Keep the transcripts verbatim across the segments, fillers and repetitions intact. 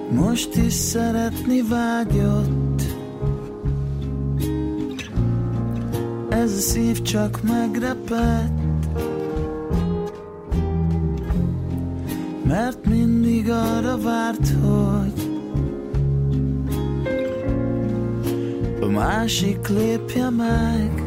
most is szeretni vágyott. Ez a szív csak megrepett, mert mindig arra várt, hogy a másik lépje meg.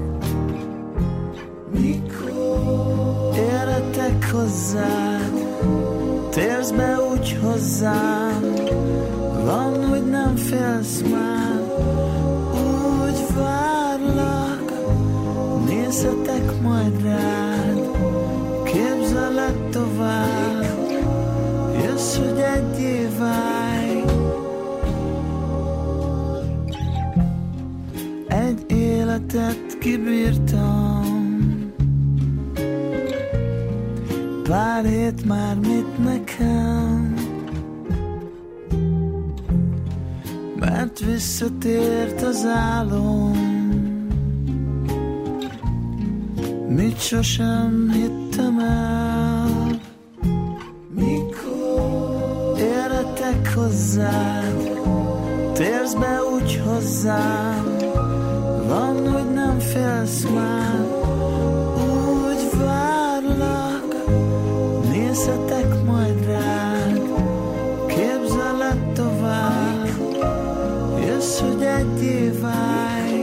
Mikor érhetek hozzád, térsz be úgy hozzám, van, hogy nem félsz már, úgy várlak, nézhetek majd rád, képzelek tovább, jössz, hogy egyé válj. Egy életet kibírtam, pár hét már mit nekem, mert visszatért az álom, mit sosem hittem el. Mikor érhetek hozzád, térsz be úgy hozzám, van, hogy nem félsz már, úgy várlak, nézhetek majd rád, képzelek tovább, jössz, hogy egyé válj.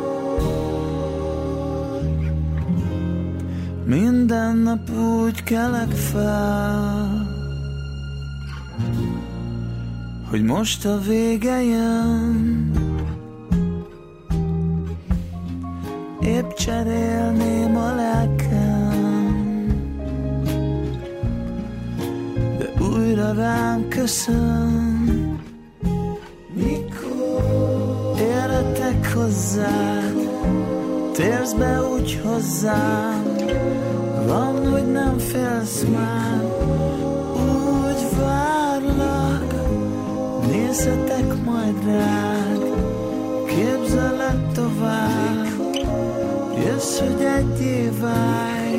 Minden nap úgy kelek fel, hogy most a vége jön, épp cserélném a lelkem, de újra rám köszön. Mikor érhetek hozzád, térsz be úgy hozzám, van, hogy nem félsz már, úgy várlak, nézhetek majd rád, képzelek tovább, jössz, hogy egyé válj.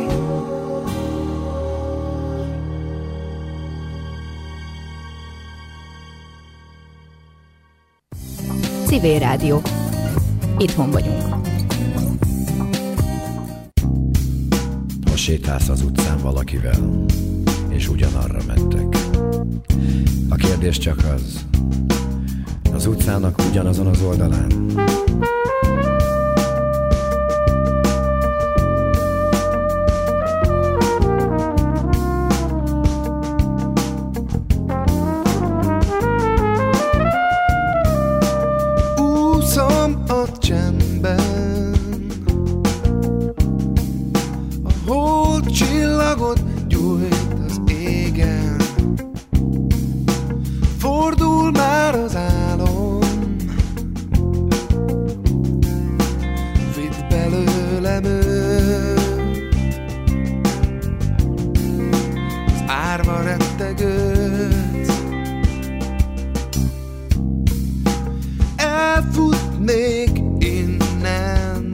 Civil Rádió. Itthon vagyunk. Ha sétálsz az utcán valakivel, és ugyanarra mentek. A kérdés csak az, az utcának ugyanazon az oldalán. Úszom a csendben, a hold csillagot gyújt az égen. Fordul már az álom, vidd belőlem őt, az árva rettegőt. Elfutnék innen,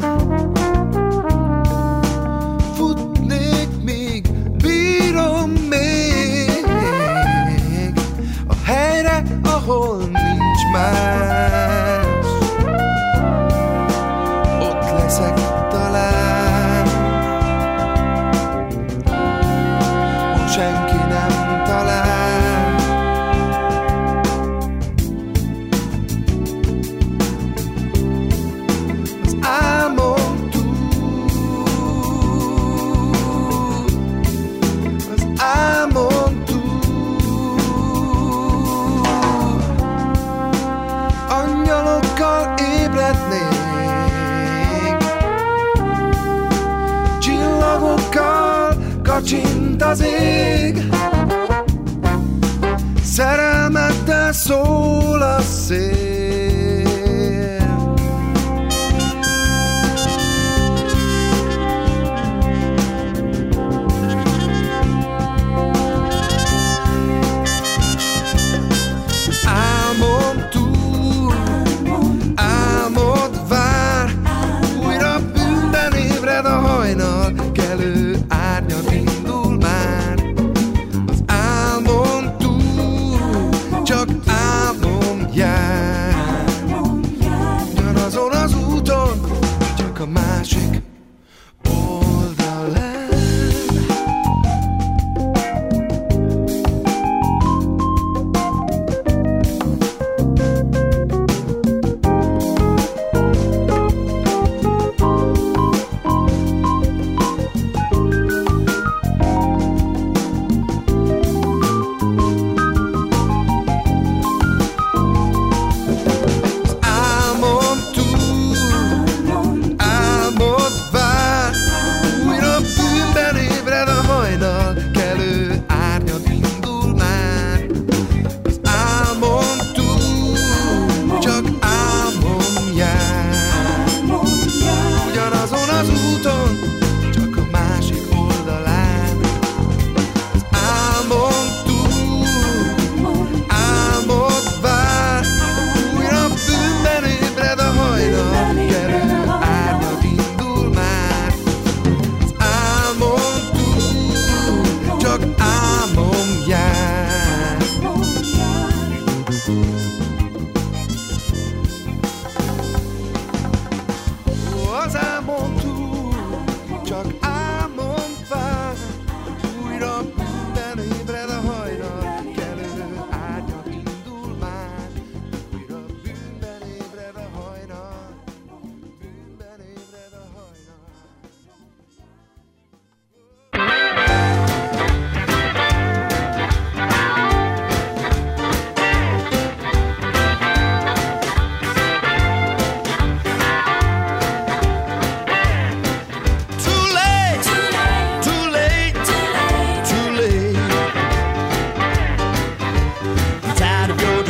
futnék, míg bírom még a helyre, ahol nincs más. Ott leszek talán, ott senki nem talál. Az álmom túl, az álmom túl, angyalokkal ébrednék, csillagokkal kacsint az ég, szerelmeddel szól a szél. Álmom túl, álmod vár, újra bűnben ébred a hajnal, kelő árnyal indul már. Az álmom túl, csak álmod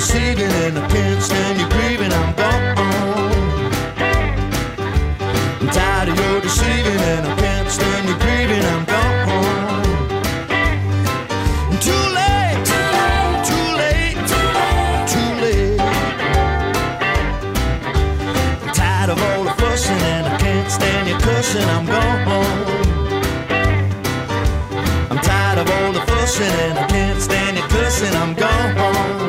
deceiving and I can't stand your grieving. I'm gone. I'm tired of your deceiving and I can't stand your grieving. I'm gone. Too late, too late, too late, too late, too late. I'm tired of all the fussing and I can't stand your cussing. I'm gone. I'm tired of all the fussing and I can't stand your cussing. I'm gone.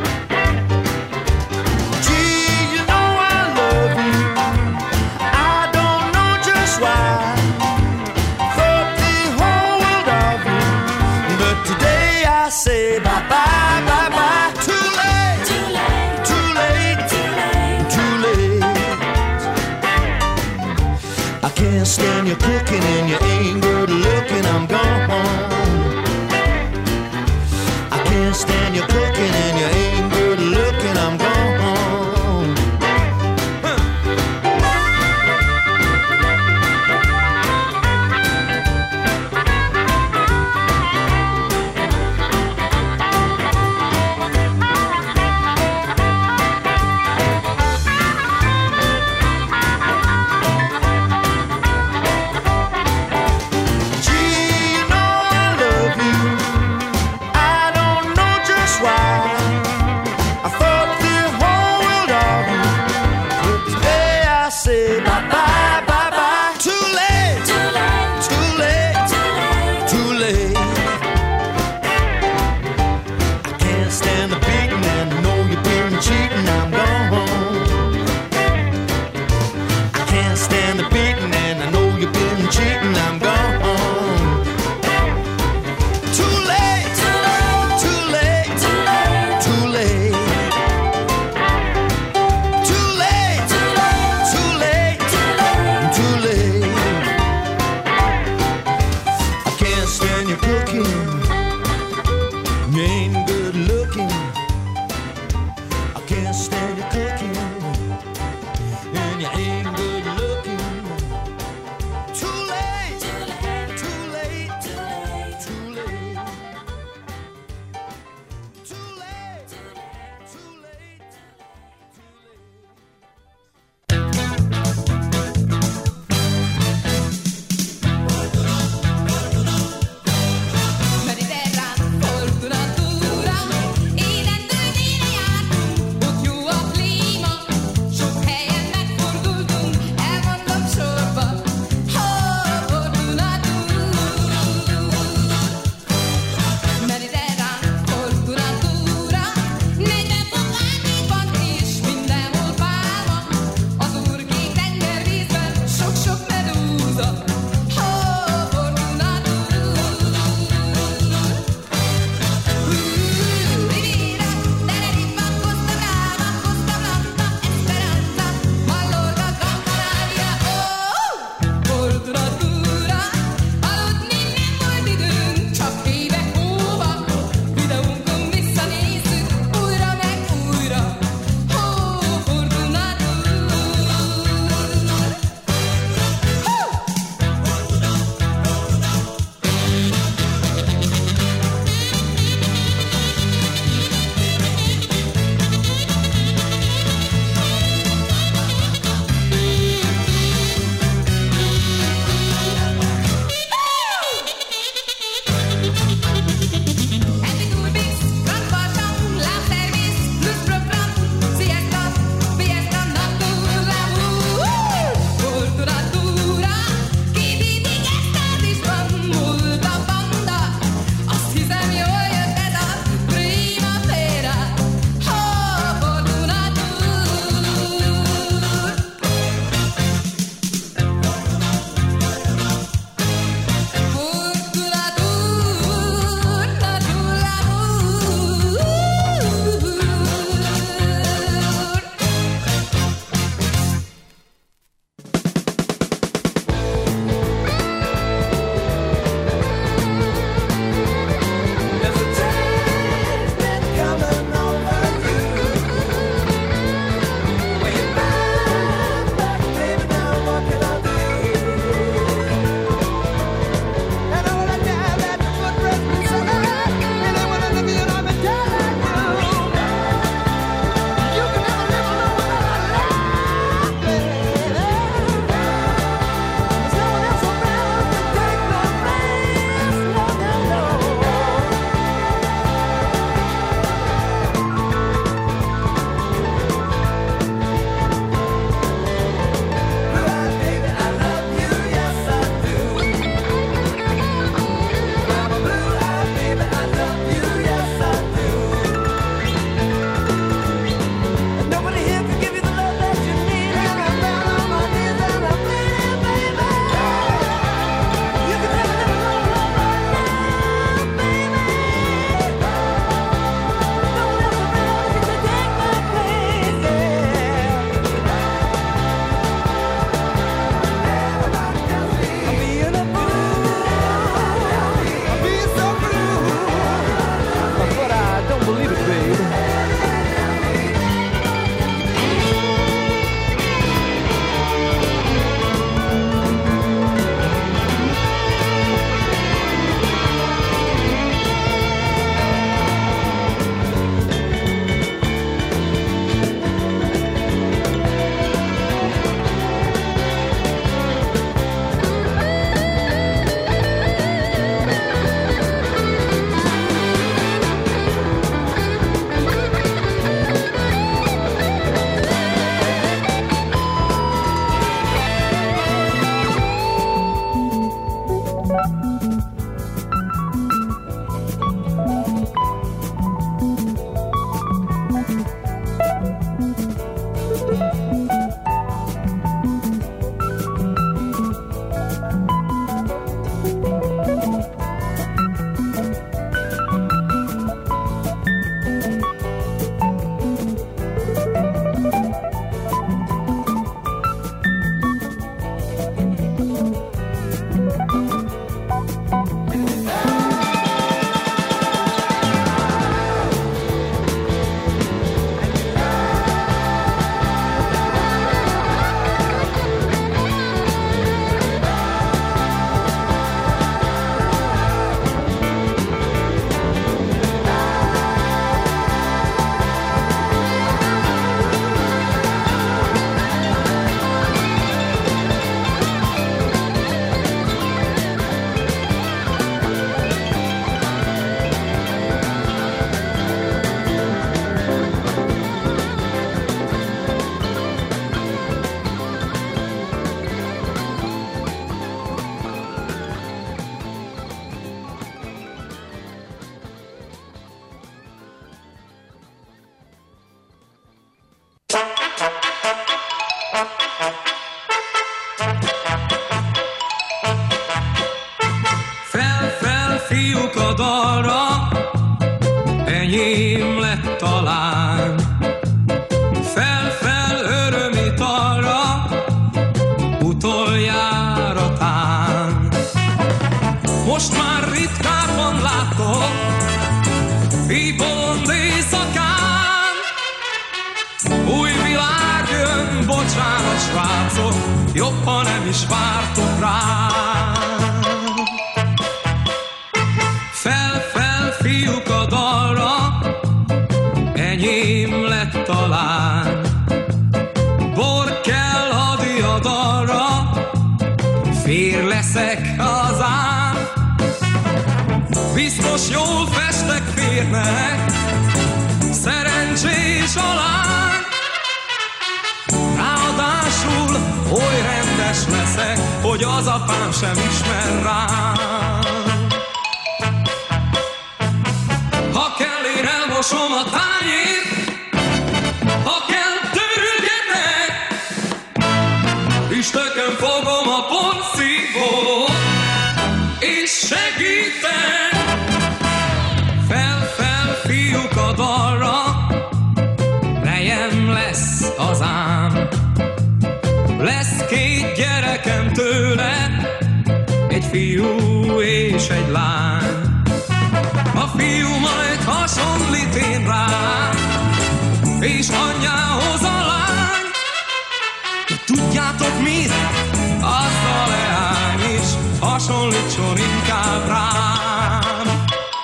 Gee, you know I love you. I don't know just why. Thought the whole world of you, but today I say bye bye bye bye. Too late, too late, too late, too late, too late. I can't stand your cooking and you ain't good looking. I'm gone. I can't stand your cooking and you ain't good looking. I'm gone. Mediterrán, fortuna dura, y dentro di te ne jártunk, úgy jó a enyém lett talán. Bor kell a diadalra, fér leszek hazám. Biztos jól festek férnek, szerencsés a lány. Ráadásul oly rendes leszek, hogy az apám sem ismer rám. Ha kell, én elmosom a tányért, ha kell, törülgetek, üstökön fogom a porszívót, és segítek. Fel-fel, fiúk a dalra, nejem lesz hazám. Lesz két gyerekem tőle, egy fiú és egy lány. A fiú majd hasonlít én rám, és anyjához a lány. De tudjátok mit? Az a leány is hasonlítson inkább rám.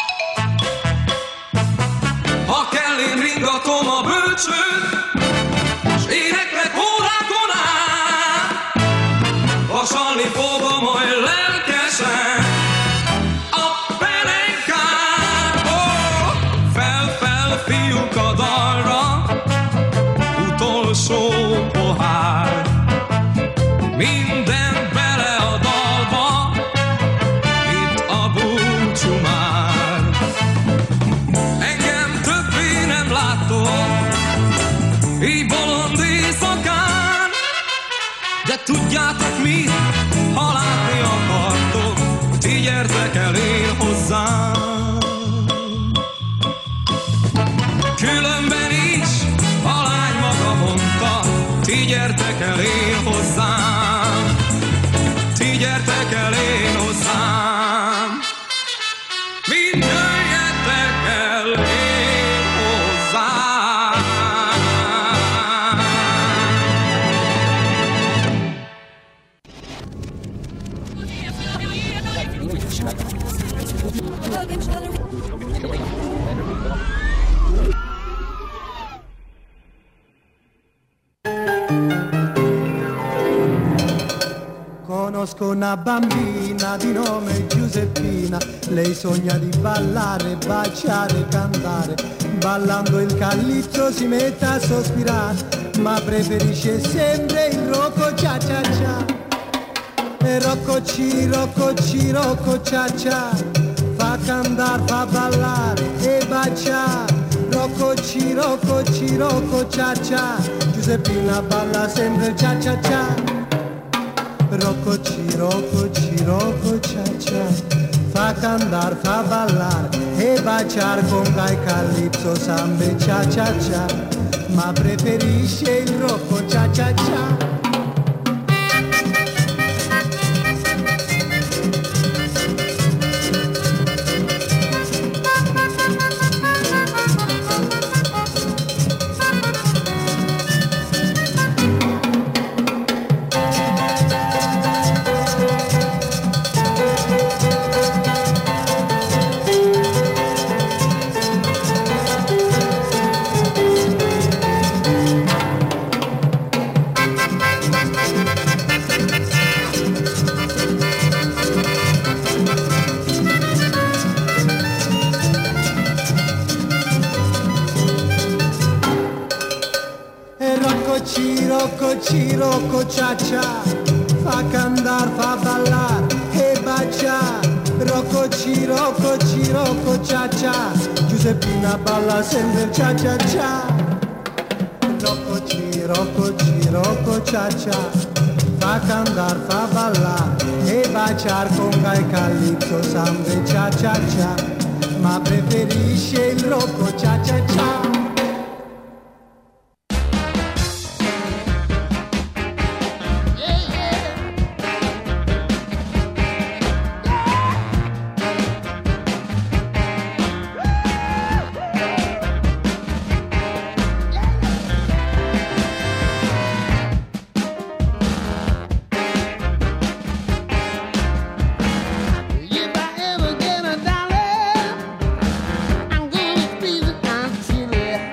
Ha kell, én ringatom a bölcsőt, s éneklek órákon át. Vasalni fogom oly lelkesen a pelenkát. Oh, fel-fel, fiúk a dalra, utolsó pohár. Minden bele a dalba, itt a búcsú már. Engem többé nem láttok, így bolond éjszakán. De tudjátok mit, ha látni akartok, ti gyertek el én hozzám. Különben is a lány maga mondta, ti gyertek el én hozzám. Ti gyertek el én hozzám. Mind jöjjetek el én hozzám. Conosco una bambina di nome Giuseppina, lei sogna di ballare, baciare, cantare, ballando il calypso si mette a sospirare, ma preferisce sempre il rocco cia cia cia. E rocco ci, rocco ci, rocco cia cia, fa cantare, fa ballare e baciare. Rocco ci, rocco ci, rocco cia cia, Giuseppina balla sempre cia cia cia. Rocco ci, rocco ci, rocco cia cia, fa cantare, fa ballare e baciare con gai calypso, sambe cia cia cia, ma preferisce il rocco cia cia cia. Rocco ci, rocco cia cia, fa cantare, fa ballare e baciare. Rocco ci, rocco ci, rocco cia cia, Giuseppina balla sempre cia cia cia. Rocco ci, rocco ci, rocco cia cia, fa cantare, fa ballare e baciare con gai calypso, sempre cia cia cia, ma preferisce il rocco cia cia cia. If I ever get a dollar, I'm gonna squeeze it until it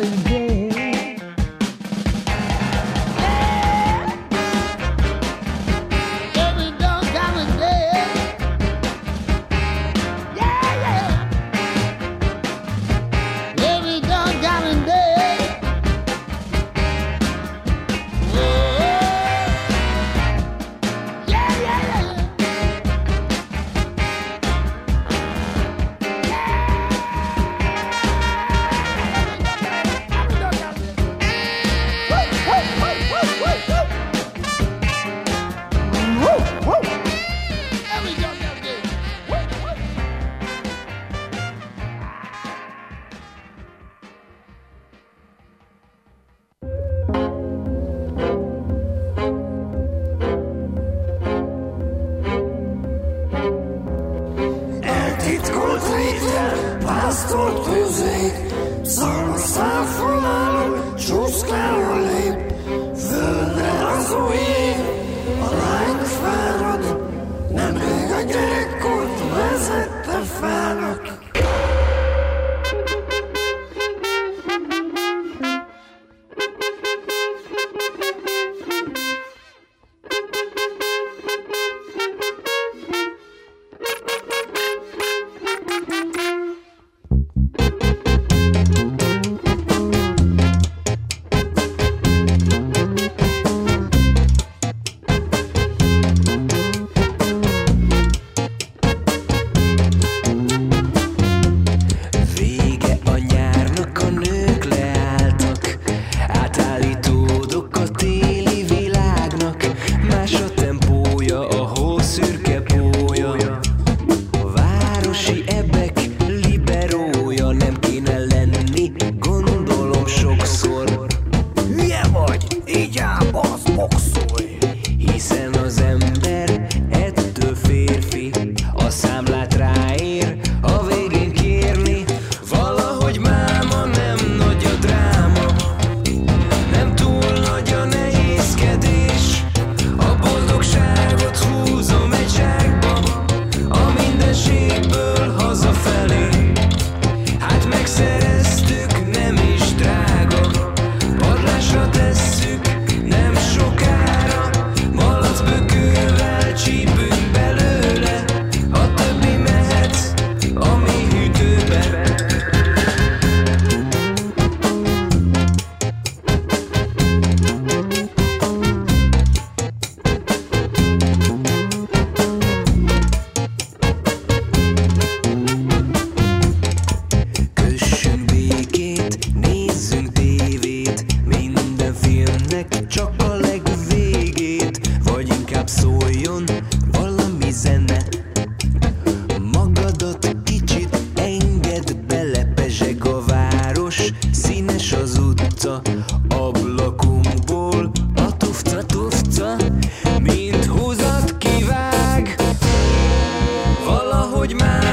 darling day. Hogy már